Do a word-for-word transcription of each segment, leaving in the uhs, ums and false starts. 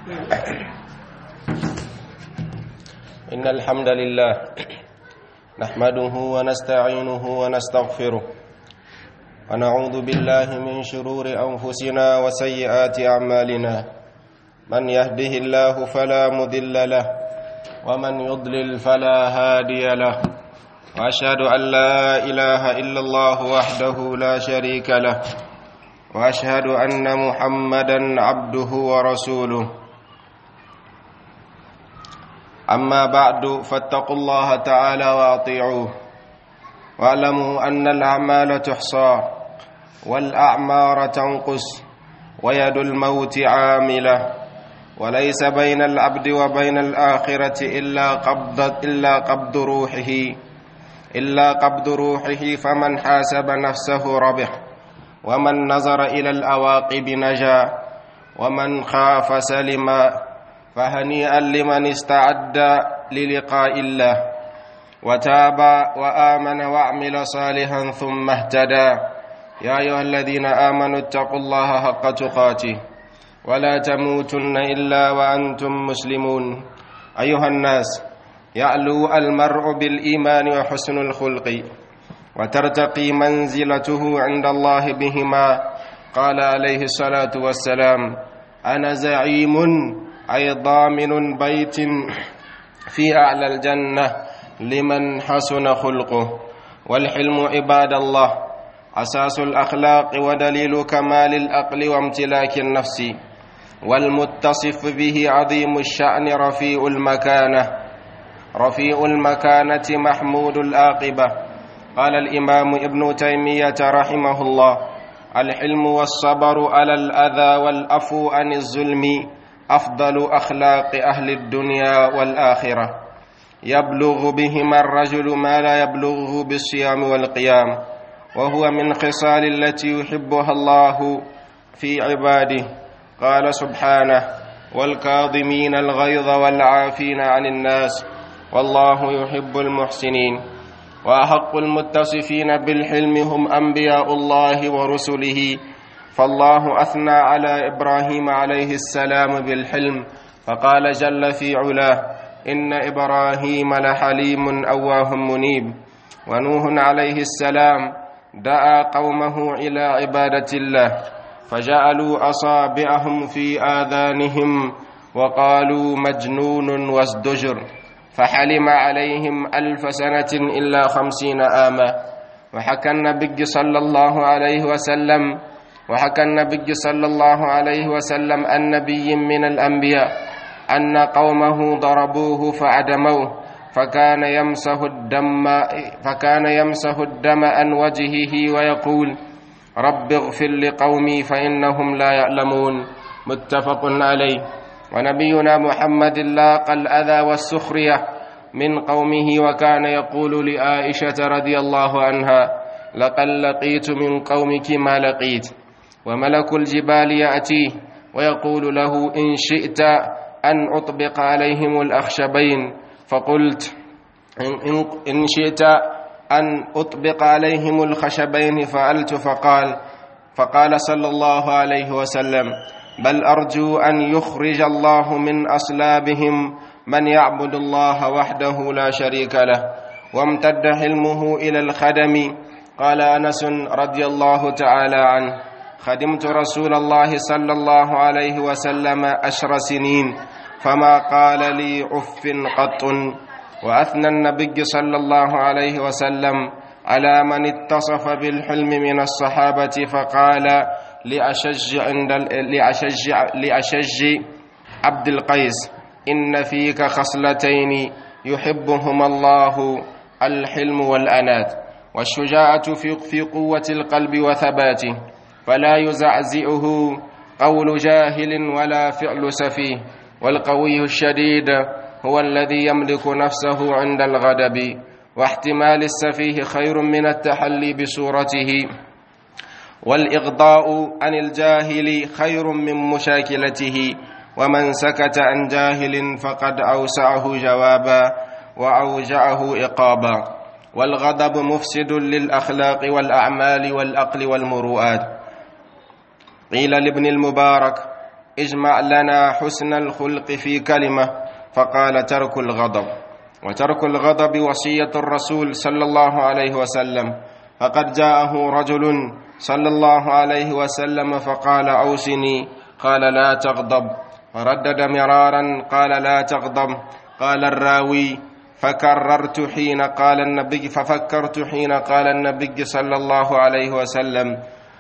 إن الحمد لله نحمده ونستعينه ونستغفره ونعوذ بالله من شرور أنفسنا وسيئات أعمالنا من يهده الله فلا مضل له ومن يضلل فلا هادي له وأشهد أن لا إله إلا الله وحده لا شريك له وأشهد أن محمدًا عبده ورسوله أما بعد فاتقوا الله تعالى وأطيعوه واعلموا أن الأعمال تحصى والأعمار تنقص ويد الموت عاملة وليس بين العبد وبين الآخرة إلا قبض إلا قبض روحه إلا قبض روحه فمن حاسب نفسه ربح ومن نظر إلى العواقب نجا ومن خاف سلم فهنيئا لمن استعد للقاء الله وتاب وآمن وعمل صالحا ثم اهتدى يا أيها الذين آمنوا اتقوا الله حق تقاته ولا تموتن إلا وأنتم مسلمون أيها الناس يعلو المرء بالإيمان وحسن الخلق وترتقي منزلته عند الله بهما قال عليه الصلاة والسلام أنا زعيم أي ضامن بيت في أعلى الجنة لمن حسن خلقه. والحلم عباد الله أساس الأخلاق ودليل كمال العقل وامتلاك النفس والمتصف به عظيم الشأن رفيع المكانة رفيع المكانة محمود العاقبة. قال الإمام ابن تيمية رحمه الله الحلم والصبر على الأذى والعفو عن الظلم أفضل أخلاق أهل الدنيا والآخرة يبلغ بهما الرجل ما لا يبلغه بالصيام والقيام وهو من خصال التي يحبها الله في عباده. قال سبحانه والكاظمين الغيظ والعافين عن الناس والله يحب المحسنين. وأحق المتصفين بالحلم هم أنبياء الله ورسله فالله أثنى على إبراهيم عليه السلام بالحلم فقال جل في علاه إن إبراهيم لحليم أواه منيب. ونوح عليه السلام دعا قومه إلى عبادة الله فجعلوا أصابعهم في آذانهم وقالوا مجنون وازدجر فحلم عليهم ألف سنة إلا خمسين آما. وحكى النبي صلى الله عليه وسلم وحكى النبي صلى الله عليه وسلم عن نبي من الأنبياء أن قومه ضربوه فعدموه فكان يمسح الدم فكان يمسح الدم عن وجهه ويقول رب اغفر لقومي فإنهم لا يعلمون. متفق عليه. ونبينا محمد لاقى الأذى والسخرية من قومه وكان يقول لعائشة رضي الله عنها لقد لقيت من قومك ما لقيت. وملك الجبال يأتيه ويقول له إن شئت أن أطبق عليهم الأخشبين فقلت إن, إن شئت أن أطبق عليهم الخشبين فعلت فقال فقال صلى الله عليه وسلم بل أرجو أن يخرج الله من أصلابهم من يعبد الله وحده لا شريك له. وامتد حلمه إلى الخدم. قال أنس رضي الله تعالى عنه خدمت رسول الله صلى الله عليه وسلم عشر سنين فما قال لي عف قط. وأثنى النبي صلى الله عليه وسلم على من اتصف بالحلم من الصحابة فقال لأشج عند لأشج لأشج عبد القيس إن فيك خصلتين يحبهما الله الحلم والأنات والشجاعة في قوة القلب وثباته فلا يزعزئه قول جاهل ولا فعل سفيه. والقوي الشديد هو الذي يملك نفسه عند الغضب واحتمال السفيه خير من التحلي بصورته. والإغضاء عن الجاهل خير من مشاكلته ومن سكت عن جاهل فقد أوسعه جوابا وأوجعه إقابا. والغضب مفسد للأخلاق والأعمال والعقل والمروءات. قيل لابن المبارك اجمع لنا حسن الخلق في كلمة، فقال: ترك الغضب. وترك الغضب وصية الرسول صلى الله عليه وسلم، فقد جاءه رجل صلى الله عليه وسلم فقال: أوصني. قال: لا تغضب. فردد مرارا قال: لا تغضب. قال الراوي: فكررت حين قال النبي ففكرت حين قال النبي صلى الله عليه وسلم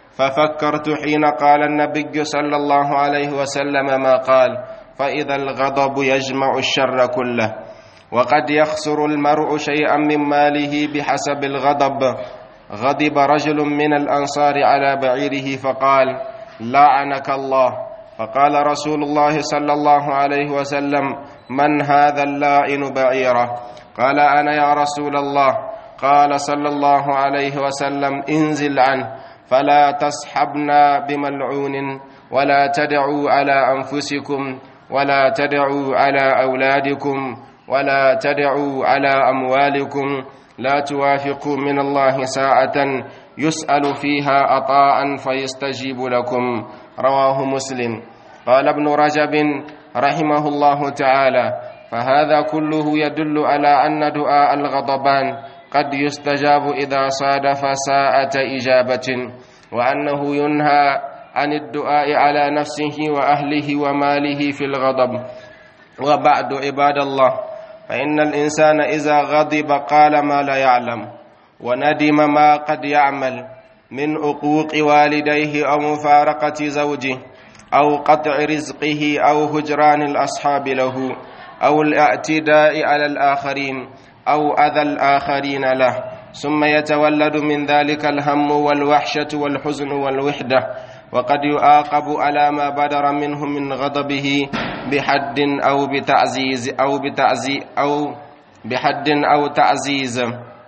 ففكرت حين قال النبي صلى الله عليه وسلم ما قال، فإذا الغضب يجمع الشر كله، وقد يخسر المرء شيئا من ماله بحسب الغضب. غضب رجل من الأنصار على بعيره فقال: لعنك الله. فقال رسول الله صلى الله عليه وسلم: من هذا اللائن بعيره؟ قال: أنا يا رسول الله. قال صلى الله عليه وسلم: انزل عنه، فلا تصحبنا بملعون، ولا تدعوا على أنفسكم، ولا تدعوا على أولادكم، ولا تدعوا على أموالكم، لا توافقوا من الله ساعة يسأل فيها أطاعا فيستجيب لكم. رواه مسلم. قال ابن رجب رحمه الله تعالى: فهذا كله يدل على أن دعاء الغضبان قد يستجاب إذا صادف ساعة إجابة، وأنه ينهى عن الدعاء على نفسه وأهله وماله في الغضب. وبعد، عباد الله، فإن الإنسان إذا غضب قال ما لا يعلم، وندم ما قد يعمل من عقوق والديه أو مفارقة زوجه أو قطع رزقه أو هجران الأصحاب له أو الاعتداء على الآخرين أو أذى الآخرين له، ثم يتولد من ذلك الهم والوحشة والحزن والوحدة، وقد يعاقب على ما بدر منه من غضبه بحد أو بتعزيز أو بتعزيز أو بحد أو تعزيز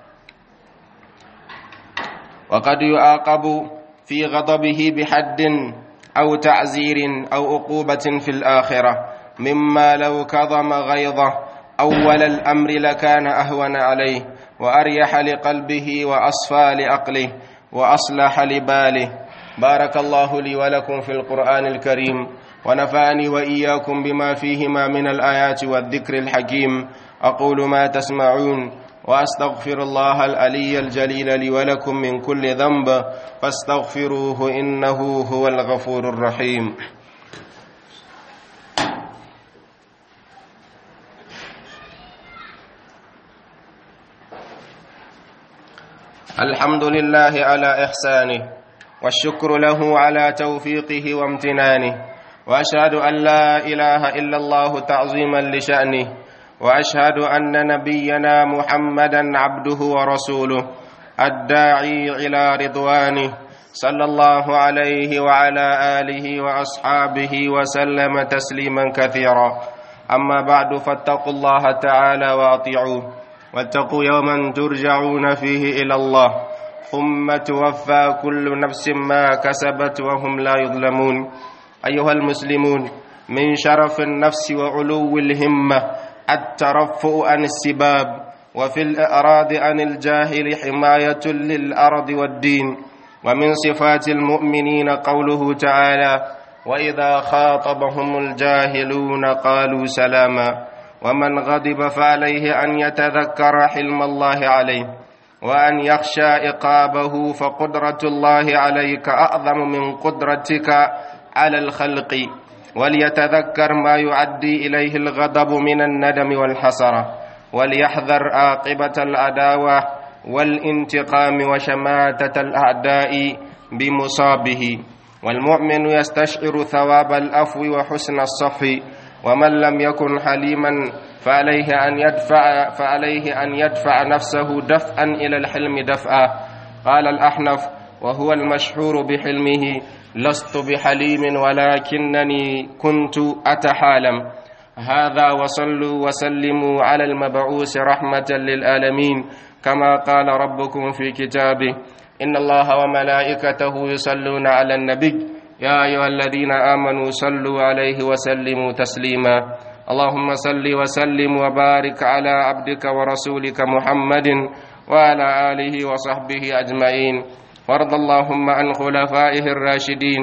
وقد يعاقب في غضبه بحد أو تعزير أو عقوبة في الآخرة، مما لو كظم غيظه أول الأمر لكان أهون عليه وأريح لقلبه وأصفى لعقله وأصلح لباله. بارك الله لي ولكم في القرآن الكريم، ونفعني وإياكم بما فيهما من الآيات والذكر الحكيم. أقول ما تسمعون، وأستغفر الله العلي الجليل لي ولكم من كل ذنب، فاستغفروه إنه هو الغفور الرحيم. الحمد لله على إحسانه، والشكر له على توفيقه وامتنانه، وأشهد أن لا إله إلا الله تعظيما لشأنه، وأشهد أن نبينا محمدا عبده ورسوله الداعي إلى رضوانه، صلى الله عليه وعلى آله وأصحابه وسلم تسليما كثيرا. أما بعد، فاتقوا الله تعالى وأطيعوه، واتقوا يوما ترجعون فيه إلى الله، ثم توفى كل نفس ما كسبت وهم لا يظلمون. أيها المسلمون، من شرف النفس وعلو الهمة الترفع عن السباب، وفي الإعراض عن الجاهل حماية للأرض والدين. ومن صفات المؤمنين قوله تعالى: وإذا خاطبهم الجاهلون قالوا سلاما. ومن غضب فعليه أن يتذكر حلم الله عليه، وأن يخشى عقابه، فقدرة الله عليك أعظم من قدرتك على الخلق، وليتذكر ما يؤدي إليه الغضب من الندم والحسرة، وليحذر عاقبة العداوة والانتقام وشماتة الأعداء بمصابه. والمؤمن يستشعر ثواب العفو وحسن الصفح، ومن لم يكن حليما فعليه أن يدفع فعليه أن يدفع نفسه دفعا إلى الحلم دفعا. قال الأحنف وهو المشهور بحلمه: لست بحليم ولكنني كنت أتحالم. هذا، وصلوا وسلموا على المبعوث رحمة للعالمين، كما قال ربكم في كتابه: إن الله وملائكته يصلون على النبي يا أيها الذين آمنوا صلوا عليه وسلموا تسليما. اللهم صل وسلم وبارك على عبدك ورسولك محمد وعلى آله وصحبه أجمعين، وارض اللهم عن خلفائه الراشدين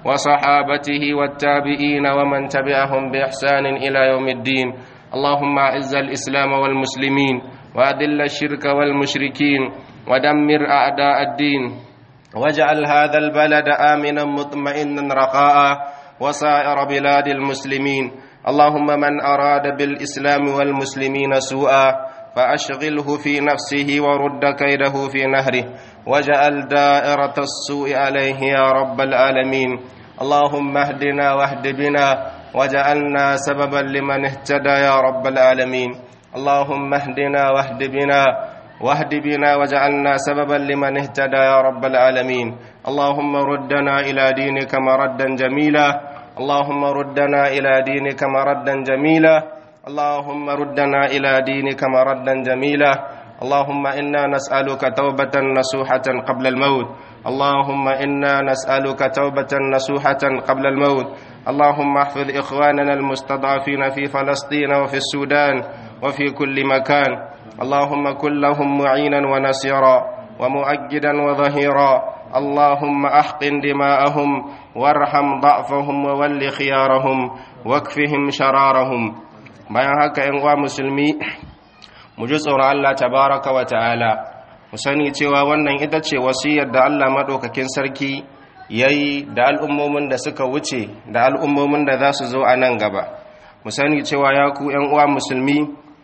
وصحابته والتابعين ومن تبعهم بإحسان إلى يوم الدين. اللهم أعز الإسلام والمسلمين وأذل الشرك والمشركين ودمر أعداء الدين، واجعل هذا البلد آمنا مطمئنا رخاء وسائر بلاد المسلمين. اللهم من أراد بالإسلام والمسلمين سوءا فأشغله في نفسه ورد كيده في نهره، واجعل دائرة السوء عليه يا رب العالمين. اللهم اهدنا واهد بنا واجعلنا سببا لمن اهتدى يا رب العالمين. اللهم اهدنا واهد بنا واهد بنا واجعلنا سببا لمن اهتدى يا رب العالمين. اللهم ردنا إلى دينك مردا جميلا، اللهم ردنا إلى دينك مردا جميلا، اللهم ردنا إلى دينك مردا جميلا. اللهم إنا نسألك توبة نصوحة قبل الموت، اللهم إنا نسألك توبة نصوحة قبل الموت. اللهم احفظ إخواننا المستضعفين في فلسطين وفي السودان وفي كل مكان. اللهم كن لهم معينا ونصيرا ومؤجدا وظهيرا. اللهم أحقن دماءهم وارحم ضعفهم وول خيارهم واكفهم شرارهم. bayan haka ‘yan uwa musulmi mu ji tsoron Allah tabaraka wa ta'ala, mu sani cewa wannan ita ce wasiyar da Allah maɗaukakin sarki ya yi da al'ummomin da suka wuce da al'ummomin da za su zo a nan gaba. Mu sani cewa ya ku ‘yan uwa musulmi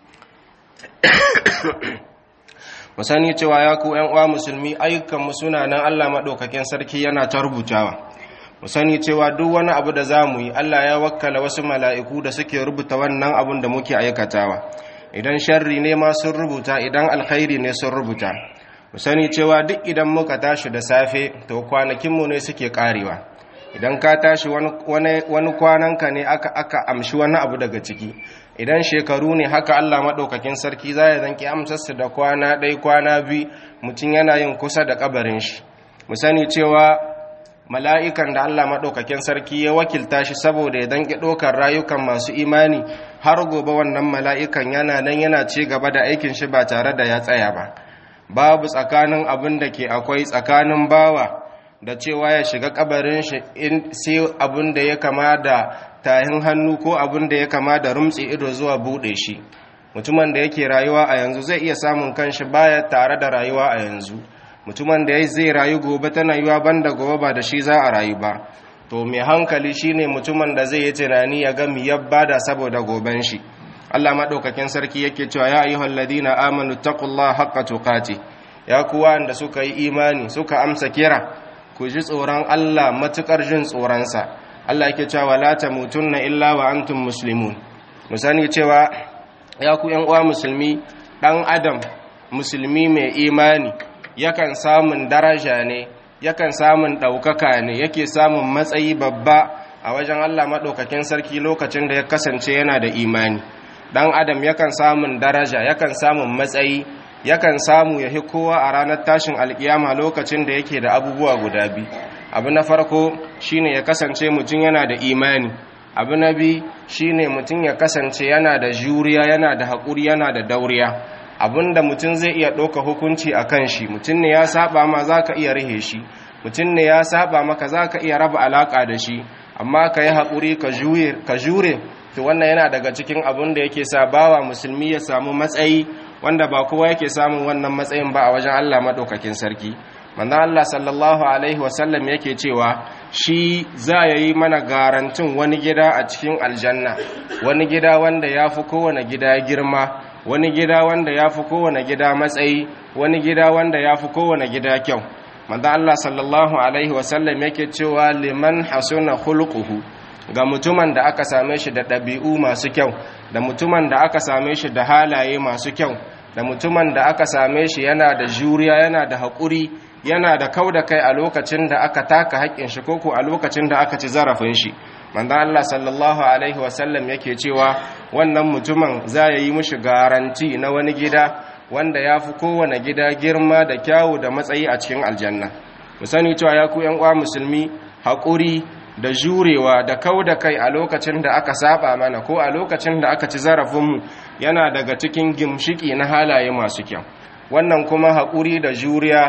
mu sani cewa ya ku ‘yan uwa musulmi ayyukanmu suna nan Allah maɗaukakin sarki yana ta rubutawa. mu sani cewa duk wani abu da za mu yi Allah ya wakkala wasu mala'iku da suke rubuta wannan abun da muke aikatawa. Idan sharri ne ma sun rubuta, idan alkhairi ne sun rubuta. mu sani cewa duk idan muka tashi da safe to kwanakinmu ne suke karewa. Idan ka tashi wani kwananka ne aka aka amshi wani abu daga ciki. Idan shekaru ne haka Allah maɗaukakin sarki za ya zanki amsarsu da kwana ɗai kwana biyu mutum yana yin kusa da kabarin shi. mu sani cewa mala'ikan da Allah maɗaukakin sarki ya wakilta shi saboda ya danki ɗaukar rayukan masu imani, har gobe wannan mala'ikan yana nan yana ci gaba da aikin shi ba tare da ya tsaya ba. Babu tsakanin abin da ke akwai tsakanin bawa da cewa ya shiga kabarin shi sai abin da ya kama da tahin hannu ko abin da ya kama da rumtsi ido zuwa buɗe shi. Mutumin da yake rayuwa a yanzu zai iya samun kanshi baya tare da rayuwa a yanzu. Mutumin da ya zai rayu gobe tana yiwa banda gobe ba da shi za a rayu ba. To mai hankali shine mutumin da zai yi tunani ya ga mi bada saboda goben shi. Allah madaukakin sarki yake cewa ya ayyuhal ladina amanu taqullaha haqqa tuqati. Ya ku wanda suka yi imani suka amsa kira, ku ji tsoron Allah matukar jin tsoron sa. Allah yake cewa wala tamutunna illa wa antum muslimun. Mu sani cewa ya ku yan uwa musulmi, dan adam musulmi mai imani yakan samun daraja ne, yakan samun ɗaukaka ne, yake samun matsayi babba a wajen Allah maɗaukakin sarki lokacin da ya kasance yana da imani. Ɗan adam yakan samun daraja, yakan samun matsayi, yakan samu ya kowa a ranar tashin alkiyama lokacin da yake da abubuwa guda biyu. Abu na farko shine ya kasance mutum yana da imani. Abu na biyu shine mutum ya kasance yana da juriya, yana da haƙuri, yana da dauriya. Abinda mutum zai iya ɗauka hukunci a kan shi, mutum ne ya saba ma za ka iya rihe shi, mutum ne ya saba maka za ka iya raba alaƙa da shi, amma ka yi haƙuri ka jure, to wannan yana daga cikin abin da yake sa bawa musulmi ya samu matsayi wanda ba kowa yake samun wannan matsayin ba a wajen Allah maɗaukakin sarki. Manzon Allah sallallahu alaihi wasallam yake cewa shi za ya yi mana garantin wani gida a cikin aljanna, wani gida wanda ya fi kowane gida girma, wani gida wanda ya fi kowane gida matsayi, wani gida wanda ya fi kowane gida kyau. Manzon Allah sallallahu alaihi wasallam yake cewa liman hasuna khuluquhu, ga mutumin da aka same shi da ɗabi'u masu kyau, da mutumin da aka same shi da halaye masu kyau, da mutumin da aka same shi yana da juriya, yana da haƙuri, yana da kau da kai a lokacin da aka taka haƙƙin shi koko a lokacin da aka ci zarafin shi. Manzon Allah sallallahu alaihi wasallam yake cewa wannan mutumin za ya yi mishi garanti na wani gida wanda ya fi kowane gida girma da kyawu da matsayi a cikin aljanna. Mu sani cewa ya ku ƴan uwa musulmi, haƙuri da jurewa da kau da kai a lokacin da aka saba mana ko a lokacin da aka ci zarafinmu yana daga cikin gimshiki na halaye masu kyau. Wannan kuma haƙuri da juriya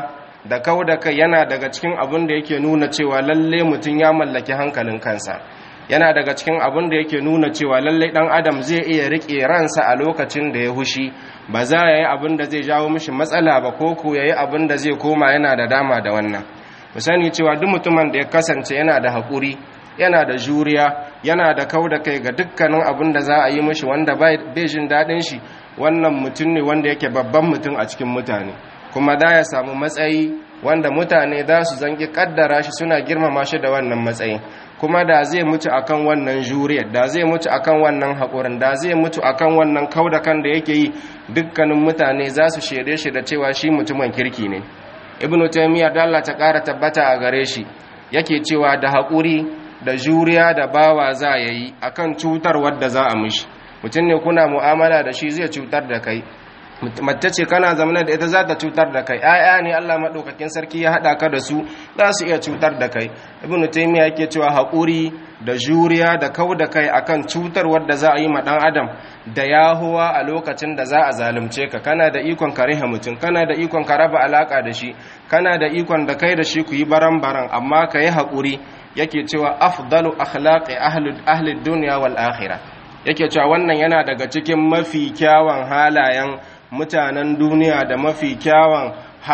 da kauda kai yana daga cikin abin da yake nuna cewa lalle mutum ya mallaki hankalin kansa, yana daga cikin abin da yake nuna cewa lalle dan adam zai iya rike ransa a lokacin da ya hushi, ba za ya yi abin da zai jawo mishi matsala ba ko ko yayi abin da zai koma yana da dama da wannan. Mu sani cewa duk mutumin da ya kasance yana da haƙuri, yana da juriya, yana da kauda kai ga dukkanin abin da za a yi mishi wanda bai jin daɗin shi, wannan mutum ne wanda yake babban mutum a cikin mutane, kuma da ya samu matsayi wanda mutane za su zangi kaddara shi suna girmama shi da wannan matsayin. Kuma da zai mutu akan wannan juriyar, da zai mutu akan wannan haƙurin, da zai mutu akan wannan kauda kan da yake yi, dukkanin mutane za su shaide shi da cewa shi mutumin kirki ne. Ibn Taymiyyah da Allah ta ƙara tabbata a gare shi yake cewa da haƙuri da juriya da bawa za ya yi akan cutar wadda za a mishi. Mutum ne kuna mu'amala da shi zai cutar da kai, mace ce kana zamana da ita za ta cutar da kai, ayya ne Allah madaukakin sarki ya hada ka da su za su iya cutar da kai. Ibn Taymiyyah yake cewa haƙuri da juriya da kauda kai akan cutar wadda za a yi ma dan adam da yahuwa a lokacin da za a zalunce ka, kana da ikon ka riha mutum, kana da ikon ka raba alaka da shi, kana da ikon da kai da shi ku yi baran-baran, amma ka yi haƙuri. Yake cewa afdalu akhlaqi ahli ahli dunya wal akhirah, yake cewa wannan yana daga cikin mafi kyawun halayen mutanen duniya da mafi kyawun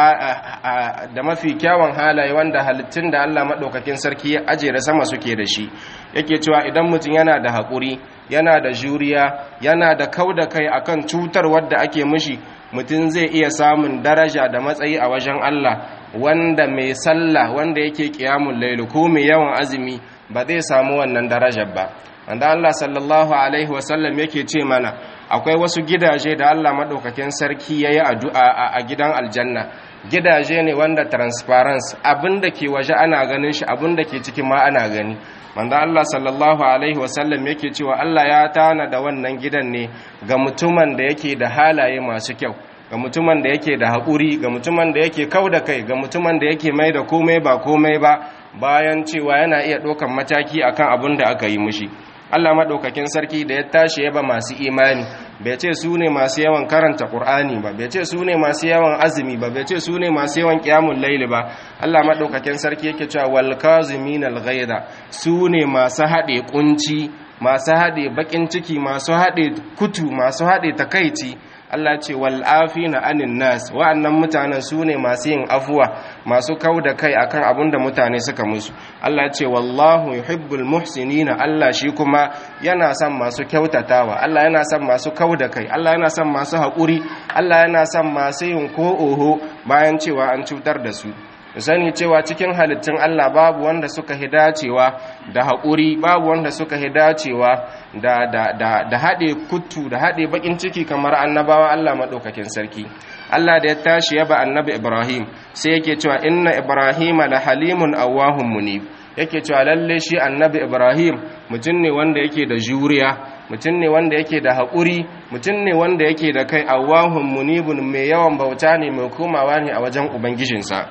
da mafi kyawun halaye wanda halittun da Allah madaukakin sarki ya aje da sama suke da shi. Yake cewa idan mutum yana da haƙuri, yana da juriya, yana da kauda kai akan cutar wadda ake mishi, mutum zai iya samun daraja da matsayi a wajen Allah wanda mai sallah wanda yake qiyamul layl ko mai yawan azumi ba zai samu wannan darajar ba. Wanda Allah sallallahu alaihi wasallam yake ce mana akwai wasu gidaje da Allah madaukakin sarki yayi addu'a a gidan aljanna, gidaje ne wanda transparency, abinda ke waje ana ganin shi, abinda ke ciki ma ana gani. Wanda Allah sallallahu alaihi wasallam yake cewa Allah ya tana da wannan gidan ne ga mutumin da yake da halaye masu kyau, ga mutumin da yake da haƙuri, ga mutumin da yake kauda kai, ga mutumin da yake mai da komai ba komai ba, bayan cewa yana iya ɗaukan mataki akan abin da aka yi mushi. Allah maɗaukakin sarki da ya tashi yaba masu imani bai ce su ne masu yawan karanta Qur'ani ba, bai ce su ne masu yawan azumi ba, bai ce su ne masu yawan qiyamul layli ba. Allah maɗaukakin sarki yake cewa wal kaziminal ghaida, su ne masu haɗe kunci, masu haɗe bakin ciki, masu haɗe kutu, masu haɗe takaici. Allah ce wal afina anin nas, wa'annan mutanen su ne masu yin afuwa, masu kauda kai akan abin da mutane suka musu. Allah ce wallahu yuhibbul muhsinina, Allah shi kuma yana son masu kyautatawa, Allah yana son masu kauda kai, Allah yana son masu haƙuri, Allah yana son masu yin ko oho bayan cewa an cutar da su. Sani cewa cikin halittun Allah babu wanda suka hidacewa da haƙuri, babu wanda suka hidacewa da da da da haɗe kuttu da haɗe bakin ciki kamar annabawa Allah maɗaukakin sarki. Allah da ya tashi yaba annabi Ibrahim sai yake cewa inna Ibrahima la halimun awwahum munib, yake cewa lalle shi annabi Ibrahim mutum ne wanda yake da juriya, mutum ne wanda yake da haƙuri, mutum ne wanda yake da kai, awwahum munibun mai yawan bauta ne, mai komawa ne a wajen ubangijinsa.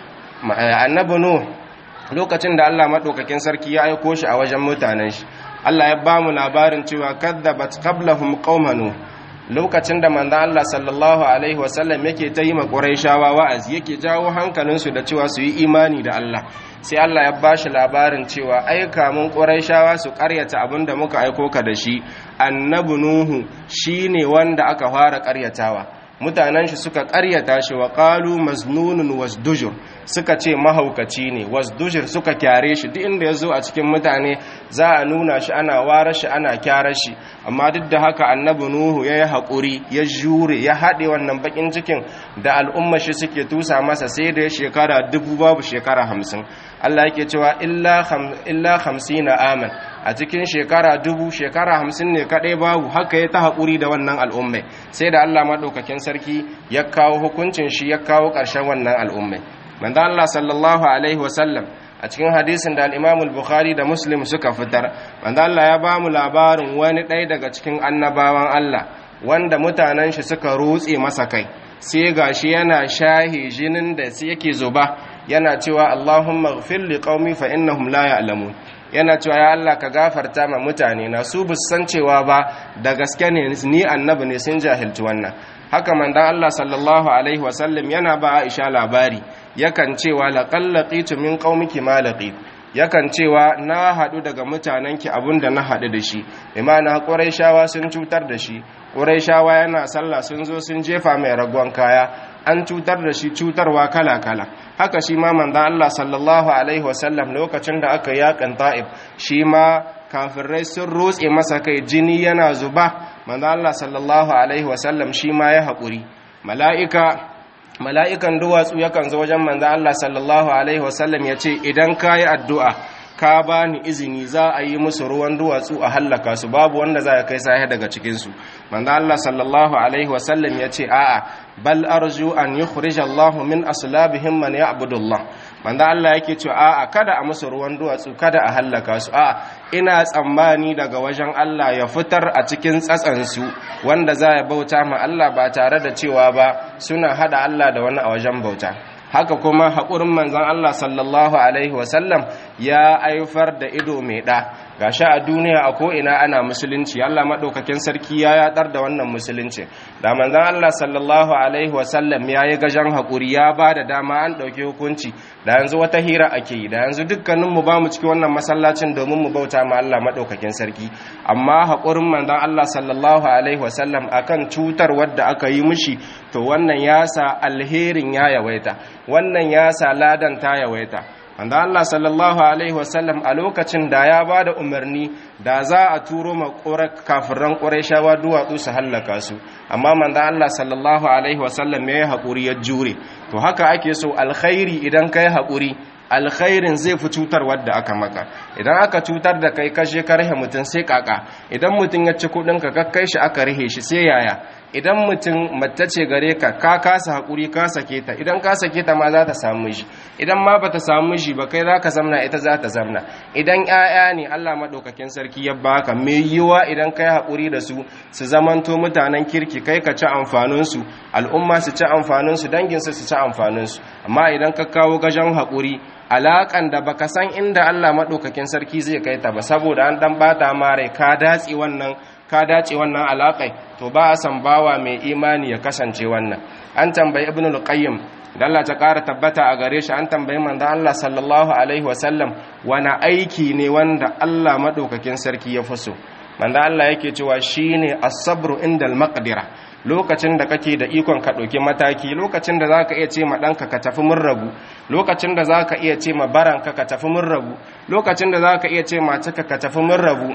Annabi Nuh lokacin da Allah madaukakin sarki ya aiko shi a wajen mutanen shi, Allah ya ba mu labarin cewa kadzabat qablahum qauman Nuh, lokacin da manzon Allah sallallahu alaihi wasallam yake ta yi ma Qurayshawa wa'azi, yake jawo hankalinsu da cewa su yi imani da Allah, sai Allah ya ba shi labarin cewa aika mun Qurayshawa su ƙaryata abinda muka aiko ka da shi, annabi Nuhu shine wanda aka fara ƙaryatawa. Mutanen shi suka ƙaryata shi wa qalu maznunun wasdujur, suka ce mahaukaci ne, wasdujur suka kyare shi. Duk inda yazo a cikin mutane za a nuna shi, ana ware shi, ana kyara shi, amma duk da haka annabi Nuhu yayi hakuri, ya jure, ya haɗe wannan bakin cikin da al'umma shi suke tusa masa, sai da shekara dubu babu shekara hamsin. Allah yake cewa illa kham illa khamsina aman, a cikin shekara dubu shekara hamsin ne kadai babu, haka ya ta haƙuri da wannan al'ummai, sai da Allah maɗaukakin sarki ya kawo hukuncin shi, ya kawo ƙarshen wannan al'ummai. Manzo Allah sallallahu alaihi wasallam a cikin hadisin da al-Imam al-Bukhari da Muslim suka fitar, manzo Allah ya ba mu labarin wani ɗaya daga cikin annabawan Allah wanda mutanen shi suka rutse masa kai, sai gashi yana shahi jinin da yake zuba, yana cewa Allahumma ighfir li qaumi fa innahum la ya'lamun, yana cewa ya Allah ka gafarta ma mutane na, su bus san cewa ba da gaske ne ni annabi ne, sun jahilci wannan. haka manzon Allah sallallahu alaihi wasallam yana ba Aisha labari yakan cewa laqad laqitu min qaumiki ma laqit yakan cewa na haɗu daga mutanenki abinda na haɗu da shi imana ƙurayshawa sun cutar da shi ƙurayshawa yana sallah sun zo sun jefa mai ragon kaya an cutar da shi cutarwa kala-kala haka shi ma manzon Allah sallallahu alaihi wasallam lokacin da aka yakan Ta'if shi ma kafirai sun rotse masa kai jini yana zuba manzon Allah sallallahu alaihi wasallam shi ma ya haƙuri mala'ika mala'ikan duwatsu yakan zo wajen manzan Allah sallallahu Alaihi wasallam ya ce idan ka yi addu'a ka ba ni izini za a yi musu ruwan duwatsu a hallaka su babu wanda za a kai sahi daga cikinsu manzan Allah sallallahu Alaihi wasallam ya ce a'a bal arju an yi khurijallahu min aslabihim man ya'budullah manzan Allah yake ce a'a kada a musu ruwan duwatsu kada a hallaka su a'a ina tsammani daga wajen Allah ya fitar a cikin tsatsansu wanda za ya bauta ma Allah ba tare da cewa ba suna hada Allah da wani a wajen bauta haka kuma haƙurin manzon Allah sallallahu alaihi wasallam ya aifar da ido mai ɗa gashi a duniya a ko'ina ana musulunci Allah maɗaukakin sarki ya yaɗar da wannan musulunci da manzon Allah sallallahu alaihi wasallam ya yi gajen haƙuri ya ba da dama an ɗauki hukunci da yanzu wata hira ake yi da yanzu dukkaninmu ba mu cikin wannan masallacin domin mu bauta ma Allah maɗaukakin sarki amma haƙurin manzon Allah sallallahu alaihi wasallam akan cutar wadda aka yi mishi to wannan ya sa alherin ya yawaita wannan ya sa ladan ta yawaita wanda Allah sallallahu alaihi wasallam a lokacin da ya ba da umarni da za a turo ma kafiran ƙurayshawa duwatsu su hallaka su amma manzo Allah sallallahu alaihi wasallam ya yi haƙuri ya jure to haka ake so alkhairi idan kai haƙuri alkhairin zai fi cutar wadda aka maka idan aka cutar da kai kashe ka rahe mutum sai kaka idan mutum ya ci kudin ka kakkai shi aka rahe shi sai yaya idan mutum mace ce gare ka ka kasa hakuri ka sake ta idan ka sake ta ma za ta samu shi idan ma bata samu shi ba kai za ka zamna ita za ta zamna idan ƴaƴa ne Allah madaukakin sarki ya baka me yiwa idan kai hakuri da su su zamanto mutanen kirki kai ka ci amfanin su al'umma su ci amfanin su dangin su su ci amfanin su amma idan ka kawo gajan hakuri alaƙan da baka san inda Allah maɗaukakin sarki zai kai ta ba saboda an ɗan bata mare ka dace wannan ka dace wannan alaƙai to ba a san bawa mai imani ya kasance wannan an tambayi ibn al-qayyim da Allah ta ƙara tabbata a gare shi an tambayi manzon Allah sallallahu alaihi wasallam wani aiki ne wanda Allah maɗaukakin sarki ya fi so manzon Allah yake cewa shine as-sabru indal maqdira lokacin da kake da ikon ka ɗauki mataki lokacin da za ka iya ce ma ɗanka ka tafi mun rabu lokacin da za ka iya ce ma baranka ka tafi mun rabu lokacin da za ka iya ce mataka ka tafi mun rabu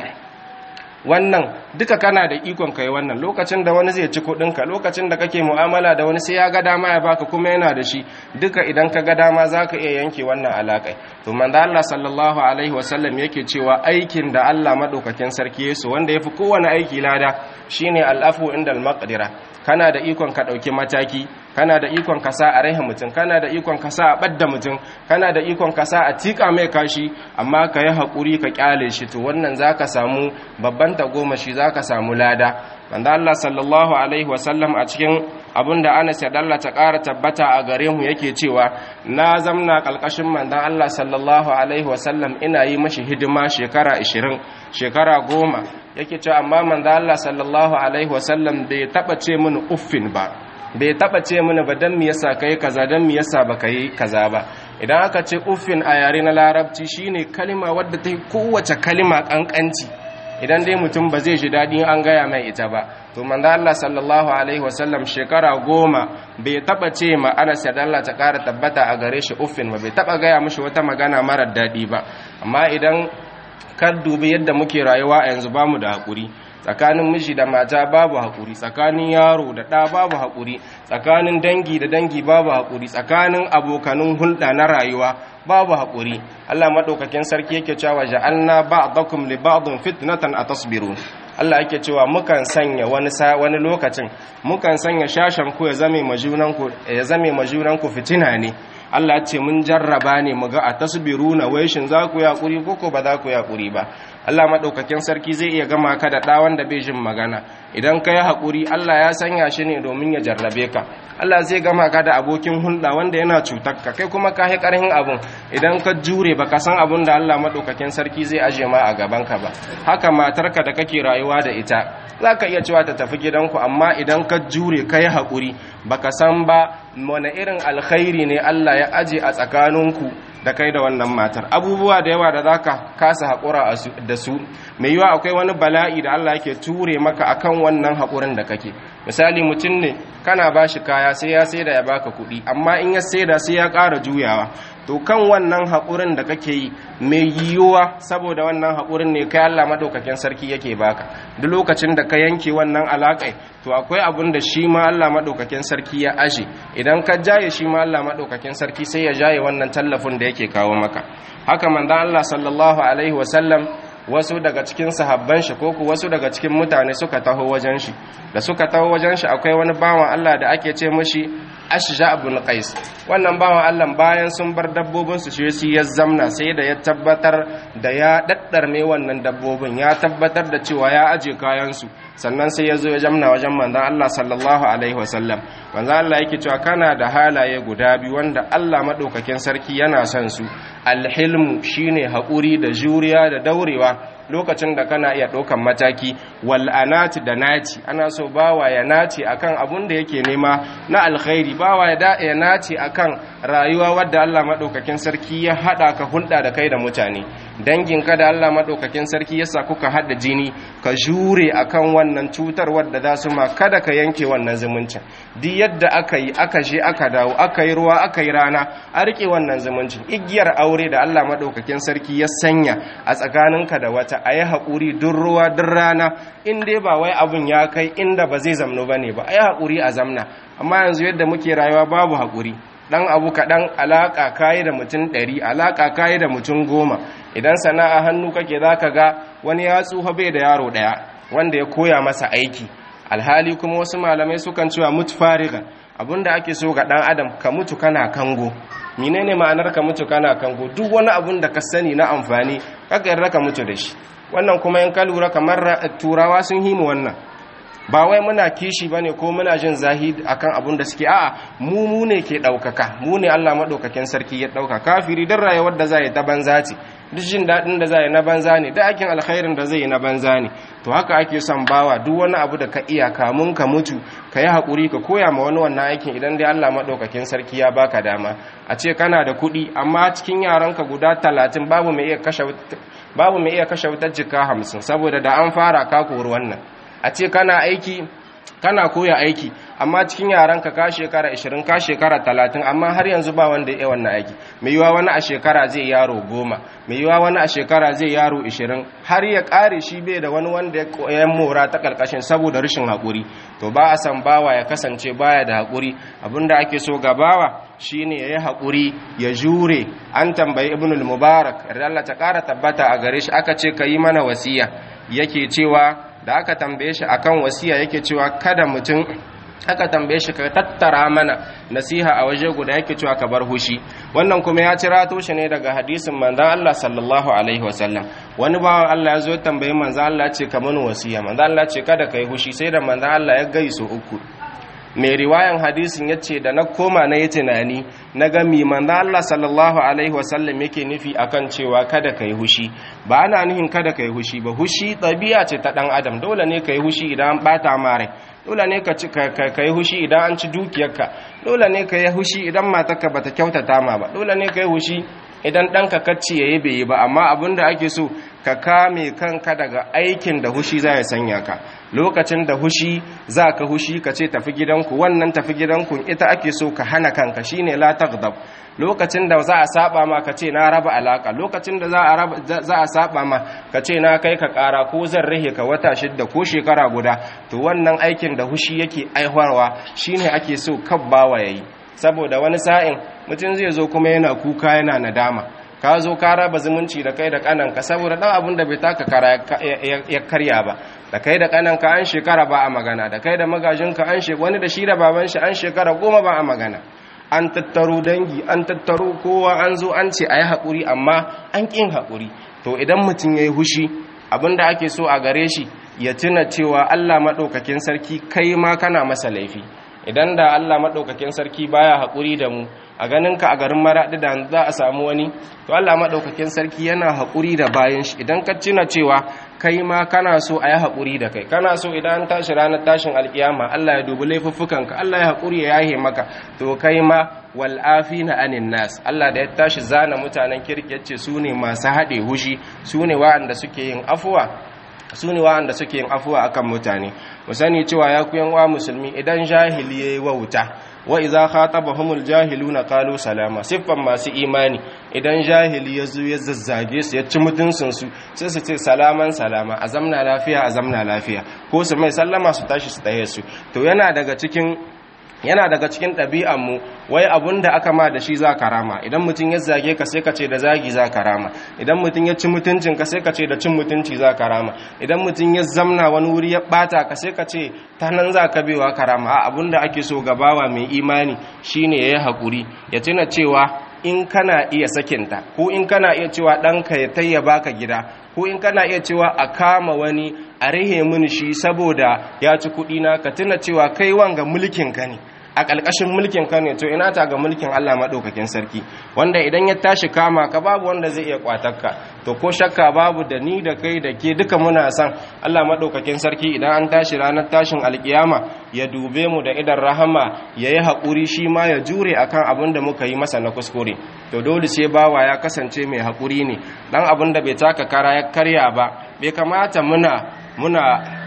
wannan duka kana da ikon kai wannan lokacin da wani zai ci kuɗinka lokacin da kake mu'amala da wani sai ya ga dama ya baka kuma yana da shi duka idan ka ga dama za ka iya yanke wannan alaƙai to manzo Allah sallallahu alaihi wasallam yake cewa aikin da Allah madaukakin sarki yesu wanda yafi kowane aiki lada shine al'afu indal maqdira kana da ikon ka ɗauki mataki kana da ikon ka sa a raiha mutum kana da ikon ka sa a ɓadda mutum kana da ikon ka sa a tiƙa mai kashi amma ka yi haƙuri ka ƙyale shi to wannan za ka samu babban tagomashi za ka samu lada wanda Allah sallallahu alaihi wasallam a cikin abin da Anas ya dalla ta ƙara tabbata a gare mu yake cewa na zamna ƙalƙashin manzon Allah sallallahu alaihi wasallam ina yi mashi hidima shekara ashirin shekara goma yake cewa amma manzon Allah sallallahu alaihi wasallam bai taɓa ce mini uffin ba bai taba ce mini ba dan me yasa kai kaza dan me yasa baka yi kaza ba idan aka ce uffin a yare na larabci shine kalima wadda ta kowace kalima kankanci idan dai mutum ba zai ji dadi an gaya mai ita ba to manzo Allah sallallahu alaihi wasallam shekara goma bai taba ce ma Anas da Allah ta kara tabbata a gare shi uffin ba bai taba gaya mishi wata magana mara dadi ba amma idan ka dubi yadda muke rayuwa a yanzu bamu da hakuri tsakanin miji da mata babu haƙuri tsakanin yaro da ɗa babu haƙuri tsakanin dangi da dangi babu haƙuri tsakanin abokanin hulɗa na rayuwa babu haƙuri Allah maɗaukakin sarki yake cewa ja'alna ba'dakum li ba'din fitnatan atasbirun Allah yake cewa mukan sanya wani wani lokacin mukan sanya shashan ku ya zame majunan ku ya zame majunan ku fitina ne Allah ya ce mun jarraba ne muga a tasbiruna wai shin za ku yaƙuri ko ko ba za ku yaƙuri ba Allah maɗaukakin sarki zai iya gama ka da ɗa wanda bai jin magana. Idan ka yi haƙuri, Allah ya sanya shi ne domin ya jarrabe ka. Allah zai gama ka da abokin hulɗa wanda yana cutar ka, kai kuma ka yi ƙarhin abun. Idan ka jure baka san abun da Allah maɗaukakin sarki zai aje ma a gaban ka ba. Haka matarka da kake rayuwa da ita, za ka iya cewa ta tafi gidanku, amma idan ka jure ka yi haƙuri, baka san ba wani irin alkhairi ne Allah ya aje a tsakaninku da kai da wannan matar. Abubuwa da yawa da zaka kasa haƙura da su, mai yiwa akwai wani bala'i da Allah yake ture maka akan wannan haƙurin da kake. Misali, mutum ne kana bashi kaya sai ya saida ya baka kuɗi, amma in ya saida sai ya ƙara juyawa. To kan wannan haƙurin da kake yi, mai yiwuwa saboda wannan haƙurin ne kai Allah madaukakin sarki yake baka. Duk lokacin da ka yanke wannan alaƙai, to akwai abun da shi ma Allah madaukakin sarki ya ashe. Idan ka jaye, shi ma Allah madaukakin sarki sai ya jaye wannan tallafin da yake kawo maka. Haka manzon Allah sallallahu alaihi wasallam, wasu daga cikin sahabban shi ko ku wasu daga cikin mutane suka taho wajen shi. Da suka taho wajen shi akwai wani bawan Allah da ake ce mishi Ashja ibn Qais. Wannan bawan Allah bayan sun bar dabbobin su shi ya zamna sai da ya tabbatar da ya daddarme wannan dabbobin, ya tabbatar da cewa ya aje kayan su, sannan sai ya zo ya jamna wajen manzon Allah sallallahu alaihi wasallam. Manzon Allah yake cewa kana da halaye guda biyu wanda Allah madaukakin sarki yana son su. Alhilmu shine haƙuri da juriya da daurewa lokacin da kana iya ɗaukan mataki, wal anati da naci. Ana so bawa ya naci akan abun da yake nema na alkhairi, bawa ya da ya naci akan rayuwa wadda Allah madaukakin sarki ya hada ka hulɗa da kai da mutane, danginka da Allah madaukakin sarki yasa kuka hada jini, ka jure akan wannan cutar wadda za su ma, kada ka yanke wannan zumuncin. Duk yadda aka yi aka je aka dawo, aka yi ruwa aka yi rana, a rike wannan zumuncin. Igiyar aure da Allah madaukakin sarki ya sanya a tsakaninka da wata, a yi haƙuri duk ruwa duk rana, in dai ba wai abun ya kai inda ba zai zamno ba ne ba, a yi haƙuri a zamna. Amma yanzu yadda muke rayuwa babu haƙuri, ɗan abu kaɗan alaƙa kayi da mutum ɗari, alaƙa kayi da mutum goma. Idan sana'a hannu kake za ka ga wani ya tsufa bai da yaro ɗaya wanda ya koya masa aiki. Alhali kuma wasu malamai sukan cewa mutu farigan, abinda ake so ga ɗan adam ka mutu kana kango. Menene ma'anar ka mutu kana kango? Duk wani abun da ka sani na amfani kaka yarda ka mutu da shi. Wannan kuma in ka lura kamar turawa sun himu wannan, ba wai muna kishi bane ko muna jin zahid akan abun da suke, a'a mu mu ne ke daukaka, mu ne Allah madaukakin sarki ya dauka. Kafiri dan rayuwar da zai ta banza ce, duk jin dadin da zai na banza ne, duk aikin alkhairin da zai na banza ne. To haka ake son bawa, duk wani abu da ka iya kamun ka mutu ka yi hakuri ka koya ma wani wannan aikin, idan dai Allah madaukakin sarki ya baka dama. A ce kana da kuɗi amma cikin yaranka guda talatin babu mai iya kashe babu mai iya kashe wutar jika hamsin, saboda da an fara ka kori wannan. A ce kana aiki kana koya aiki amma cikin yaranka ka shekara ashirin ka shekara talatin amma har yanzu ba wanda ya wannan aiki. Mai yiwa wani a shekara zai yaro goma, mai yiwa wani a shekara zai yaro ashirin, har ya kare shi bai da wani wanda ya koyan mora ta karkashin saboda rashin haƙuri. To ba a san bawa ya kasance baya da haƙuri. Abinda ake so ga bawa shine yayi haƙuri, ya jure. An tambayi Ibn al-Mubarak, yarda Allah ta ƙara tabbata a gare shi, aka ce ka yi mana wasiya. Yake cewa da aka tambaye shi akan wasiya, yake cewa kada mutum, aka tambaye shi ka tattara mana nasiha a waje guda, yake cewa ka bar hushi. Wannan kuma ya cirato shi ne daga hadisin manzon Allah sallallahu alaihi wasallam. Wani bawan Allah ya zo tambayi manzon Allah, ce ka mun wasiya. Manzon Allah ce kada kai hushi, sai da manzon Allah ya gaiso uku. Mai riwayan hadisin ya ce da na koma na yi tunani na ga mi manzo Allah sallallahu alaihi wasallam yake nufi akan cewa kada ka yi hushi. Ba ana nufin kada ka yi hushi ba, hushi ɗabi'a ce ta ɗan adam. Dole ne ka yi hushi idan an ɓata ma rai, dole ne ka yi hushi idan an ci dukiyarka, dole ne ka yi hushi idan matarka bata kyautata ma ba, dole ne ka yi hushi idan ɗanka kacci ya yi bai yi ba. Amma abin da ake so ka kame kanka daga aikin da hushi za ya sanya ka. Lokacin da hushi za ka hushi ka ce tafi gidanku, wannan tafi gidanku ita ake so ka hana kanka, shine la taghdab. Lokacin da za a saba ma ka ce na raba alaka, lokacin da za a raba za a saba ma ka ce na kai ka kara ko zan rahe ka wata shidda ko shekara guda. To wannan aikin da hushi yake aiwarwa shine ake so kabbawa yayi. Saboda wani sa'in mutum zai zo kuma yana kuka yana nadama, ka zo ka raba zumunci da kai da kananka saboda dan abun da bai taka kara ya karya ba. Da kai da kananka an shekara ba a magana, da kai da magajinka an shekara, wani da shi da baban shi an shekara goma ba a magana. An tattaro dangi, an tattaro kowa, an zo an ce ayi haƙuri amma an ƙin haƙuri. To idan mutum yayi hushi abinda ake so a gare shi ya tuna cewa Allah maɗaukakin sarki kai ma kana masa laifi. Idan da Allah maɗaukakin sarki baya haƙuri da mu, a ganinka a garin Maraɗi da za a samu wani, to Allah maɗaukakin sarki yana haƙuri da bayan shi. Idan ka tuna cewa kai ma kana so a yi haƙuri da kai, kana so idan an tashi ranar tashin alƙiyama Allah ya dubi laifuffukanka, Allah ya haƙuri ya yahe maka, to kai ma wal afina anin nas, Allah da ya tashi zana mutanen kirki yace su ne masu haɗe hushi, su ne wa'anda suke yin afuwa su ne wa'anda suke yin afuwa akan mutane. Mu sani cewa ya ku yan uwa musulmi, idan jahili yayi wauta, wa idza khatabahumul jahiluna qalu salama, siffan masu imani idan jahili yazo ya zazzage su ya ci mutuncin su sai su ce salaman salama, azamna lafiya azamna lafiya, ko su mai sallama su tashi su tahe su. To yana daga cikin yana daga cikin ɗabi'anmu wai abun da aka ma da shi za ka rama. Idan mutum ya zage ka sai ka ce da zagi za ka rama, idan mutum ya ci mutuncin ka sai ka ce da cin mutunci za ka rama, idan mutum ya zamna wani wuri ya ɓata ka sai ka ce ta nan za ka bewa ka rama. Abun da ake so gabawa mai imani shine ya yi haƙuri, ya tuna cewa in kana iya sakinta, ko in kana iya cewa ɗanka ya tayya baka gida, ko in kana iya cewa a kama wani a rihe mini shi saboda ya ci kuɗi na, ka tuna cewa kai wanga mulkin ka ne, a ƙalƙashin mulkin ka ne, to ina ta ga mulkin Allah maɗaukakin sarki, wanda idan ya tashi kama ka babu wanda zai iya ƙwatarka. To ko shakka babu da ni da kai da ke duka muna san Allah maɗaukakin sarki idan an tashi ranar tashin alƙiyama ya dube mu da idan rahama, ya yi haƙuri shi ma ya jure akan abin da muka yi masa na kuskure. To dole sai bawa ya kasance mai haƙuri ne, dan abin da bai taka kara ya karya ba bai kamata muna muna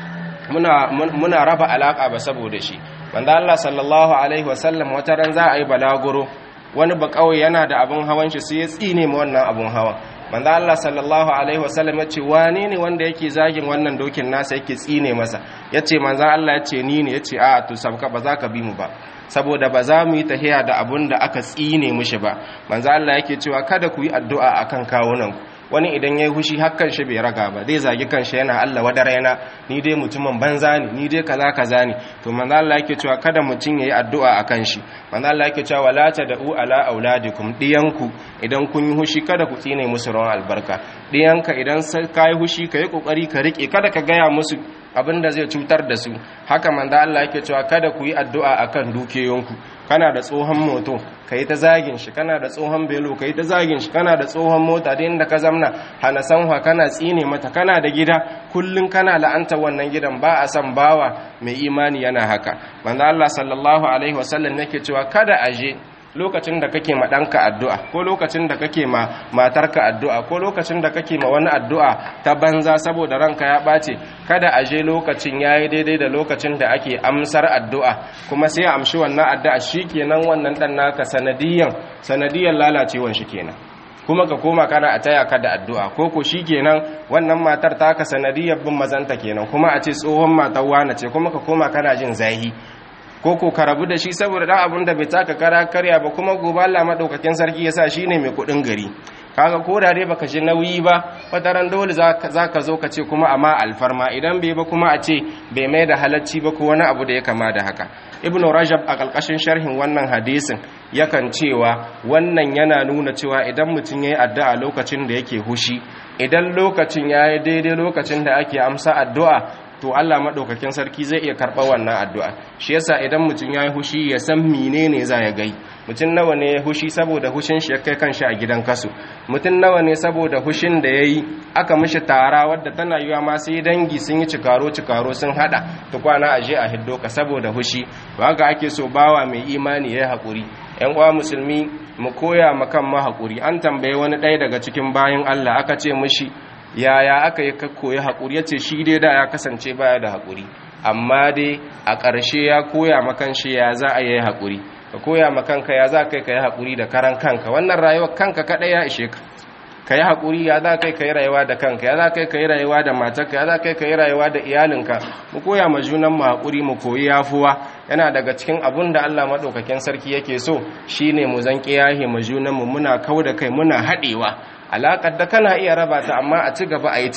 muna muna raba alaka ba saboda shi. Wanda Allah sallallahu alaihi wasallam wata ran za a yi balaguro, wani ba kawai yana da abun hawan shi sai ya tsine ma wannan abun hawan. Wanda Allah sallallahu alaihi wasallam ya ce wane ne wanda yake zagin wannan dokin nasa yake tsine masa? Ya ce manzan Allah ya ce ni ne. Ya ce a to sabka ba za ka bi mu ba, saboda ba za mu yi tahiya da abun da aka tsine mushi ba. Manzan Allah yake cewa kada ku yi addu'a akan kawunanku. Wani idan ya yi hushi hakan shi bai raga ba, zai zagi kanshi yana Allah wada raina, ni dai mutumin banza ne, ni dai kaza kaza ne. To manzo Allah yake cewa kada mutum yayi addu'a akan shi. Manzo Allah yake cewa wala tad'u ala auladikum, diyanku idan kun yi hushi kada ku tsine musu rawan albarka. Diyanka idan sai kai hushi kai kokari ka rike, kada ka gaya musu abinda zai cutar da su. Haka manzo Allah yake cewa kada ku yi addu'a akan dukiyoyinku. Kana da tsohon moto kai ta zagin shi, kana da tsohon belo kai ta zagin shi, kana da tsohon mota da inda ka zamna hana sanwa kana tsine mata, kana da gida kullun kana la'anta wannan gidan. Ba a san bawa mai imani yana haka. Manzo Allah sallallahu alaihi wasallam yake cewa kada aje lokacin da kake ma ɗanka addu'a, ko lokacin da kake ma matarka addu'a, ko lokacin da kake ma wani addu'a ta banza saboda ranka ya ɓace, kada a je lokacin ya yi daidai da lokacin da ake amsar addu'a, kuma sai a amshi wannan addu'a shi kenan wannan ɗan naka sanadiyan sanadiyan lalacewan shi kenan, kuma ka koma kana a taya ka da addu'a, ko ko shi kenan wannan matar taka sanadiyar bin mazanta kenan, kuma a ce tsohon matar wane ce, kuma ka koma kana jin zahi, ko ko ka rabu da shi saboda dan abin da bai taka kara karya ba, kuma gobe Allah madaukakin sarki yasa shine mai kudin gari. Kaga ko da dai baka ji nauyi ba, fataran dole zaka zaka zo ka ce kuma amma alfarma, idan bai ba kuma a ce bai mai da halacci ba ko wani abu da ya kama da haka. Ibn Rajab a kalkashin sharhin wannan hadisin yakan cewa wannan yana nuna cewa idan mutum yayi addu'a lokacin da yake hushi, idan lokacin yayi daidai lokacin da ake amsa addu'a, to Allah madaukakin sarki zai iya karɓar wannan addu'a. Shi yasa idan mutum ya yi hushi ya san menene za ya gai. Mutum nawa ne ya hushi saboda hushin shi ya kai kanshi a gidan kasu, mutum nawa ne saboda hushin da ya yi aka mishi tara wadda tana yiwa ma sai dangi sun yi cikaro cikaro sun hada ta kwana a je a hiddo ka saboda hushi. Ba haka ake so bawa mai imani ya yi haƙuri. ‘Yan uwa musulmi mu koya ma kan ma haƙuri. An tambaye wani ɗaya daga cikin bayan Allah, aka ce mishi yaya aka yi ka koyi haƙuri? Ya ce shi dai da ya kasance baya da haƙuri, amma dai a ƙarshe ya koya makan shi ya za a yi haƙuri. Ka koya makanka ya za kai ka yi haƙuri da karan kanka, wannan rayuwar kanka kaɗai ya ishe ka. Ka yi haƙuri ya za kai ka yi rayuwa da kanka, ya za kai ka yi rayuwa da matarka, ya za kai ka yi rayuwa da iyalinka. Mu koya ma junan mu haƙuri, mu koyi yafuwa. Yana daga cikin abun da Allah maɗaukakin sarki yake so shine mu zan kiyaye ma junan mu, muna kau da kai, muna haɗewa. Alaƙar da kana iya raba ta, amma a ci gaba a yi ta yi.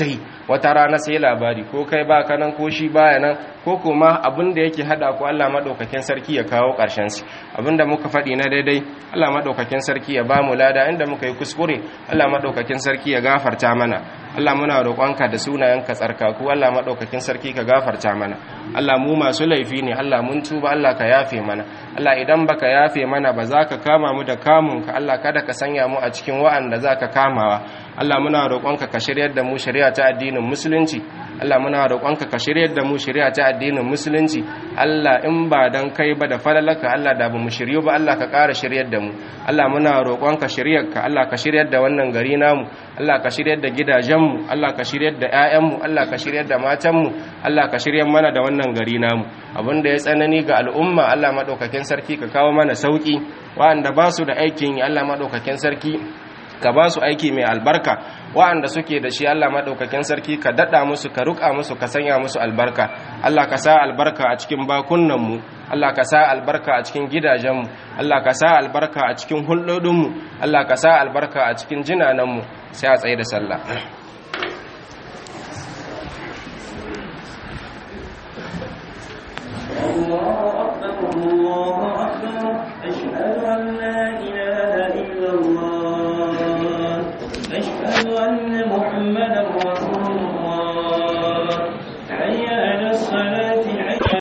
wata rana sai labari ko kai ba ka nan ko shi baya nan ko kuma abin da yake hada ku Allah madaukakin sarki ya kawo ƙarshen shi abinda muka faɗi na daidai Allah madaukakin sarki ya bamu lada inda muka yi kuskure Allah madaukakin sarki ya gafarta mana Allah muna roƙonka da sunayenka tsarkaku Allah madaukakin sarki ka gafarta mana Allah mu masu laifi ne Allah mun tuba Allah ka yafe mana Allah idan baka yafe mana ba za ka kama mu da kamun ka Allah kada ka sanya mu a cikin wa'anda za ka kamawa Allah muna roƙonka ka shiryar da mu shari'a ta addinin musulunci Allah muna roƙonka ka shiryar da mu shari'a ta addinin musulunci Allah in ba dan kai ba da falalaka Allah da ba mu shiryu ba Allah ka ƙara shiryar da mu Allah muna roƙonka shiryarka Allah ka shiryar da wannan gari namu Allah ka shiryar da gidajenmu Allah ka shiryar da ƴaƴanmu Allah ka shiryar da matanmu Allah ka shiryar mana da wannan gari namu abinda ya tsanani ga al'umma Allah madaukakin sarki ka kawo mana sauki wanda ba su da aikin yi Allah madaukakin sarki ka ba su aiki mai albarka wa'anda suke da shi Allah madaukakin sarki ka dada musu ka ruka musu ka sanya musu albarka Allah ka sa albarka a cikin bakunan mu Allah ka sa albarka a cikin gidajen mu Allah ka sa albarka a cikin hulɗoɗin mu Allah ka sa albarka a cikin jinanan mu sai a tsaye da sallah Allahu akbar Allahu